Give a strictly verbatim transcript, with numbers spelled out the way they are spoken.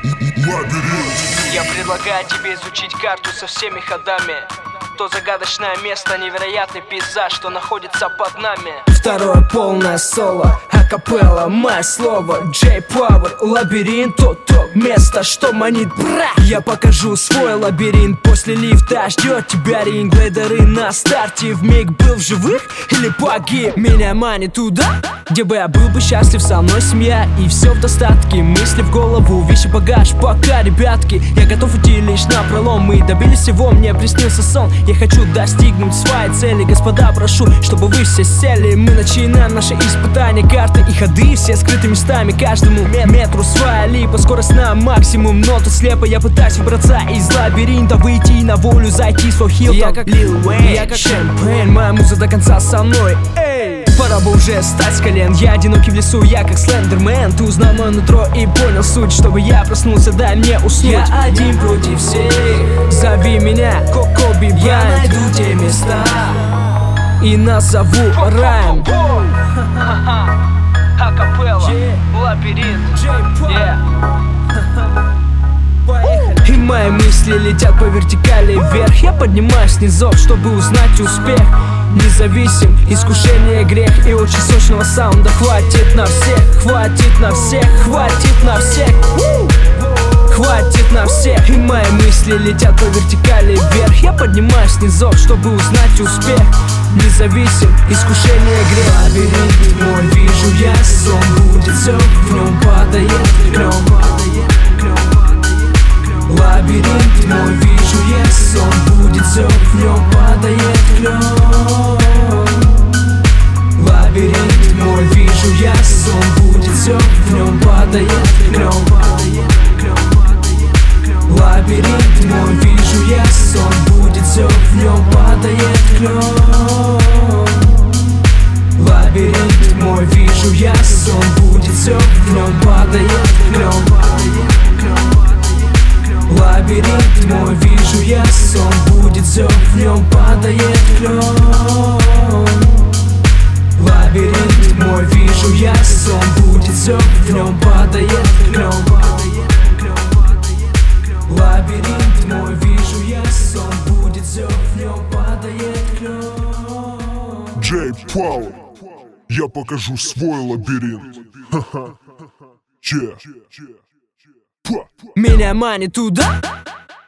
Я предлагаю тебе изучить карту со всеми ходами. То загадочное место, невероятный пейзаж, что находится под нами. Второе полное соло, акапелла, мое слово, Джей Пауэр, лабиринт, то-то место, что манит, бра. Я покажу свой лабиринт, после лифта ждет тебя ринг. Глейдеры на старте, вмиг был в живых или погиб. Меня манит туда, где бы я был бы счастлив, со мной семья и все в достатке. Мысли в голову, вещи багаж, пока, ребятки. Я готов идти лишь на пролом, мы добились всего, мне приснился сон. Я хочу достигнуть своей цели, господа, прошу, чтобы вы все сели. Мы начинаем наши испытания, карты и ходы, все скрыты местами, каждому метру своя липа. Скорость на максимум, но тут слепо я пытаюсь выбраться из лабиринта, выйти на волю, зайти в свой Хилтон. Я как Лил Уэйн, я как Шампейн, моя муза до конца со мной. Эй, пора бы уже встать с колен. Я одинокий в лесу, я как Слендермен. Ты узнал мое нутро и понял суть, чтобы я проснулся, дай мне уснуть. Я один против всех, зови меня Коби Брайант. Я найду те места и назову раем. Акапелла, лабиринт, yeah. И мои мысли летят по вертикали вверх. Я поднимаюсь снизу, чтобы узнать успех. Независим, искушение, грех и очень сочного саунда. Хватит на всех, хватит на всех, хватит на всех. Хватит на всех. И мои мысли летят по вертикали вверх. Я поднимаюсь снизу, чтобы узнать успех. Независим, искушение, грех. Лабиринт мой, вижу я сон, будет все, в нем падает клен. Лабиринт мой, вижу я сон, будет все, в нем падает клен. Лабиринт мой, вижу я сон, будет все, в нем падает клен. Лабиринт мой, вижу я сон, будет все, в нем падает клен. Лабиринт мой, вижу я сон, будет все, в нем падает клен. Лабиринт мой, вижу я сон, будет все, в нем падает клен. Лабиринт мой, вижу я сон, будет все, в нем падает клен. Лабиринт мой, вижу я сон, будет все, в нем падает клен. Джей Пауэр, я покажу свой лабиринт. Ха-ха. Че? Меня манит туда,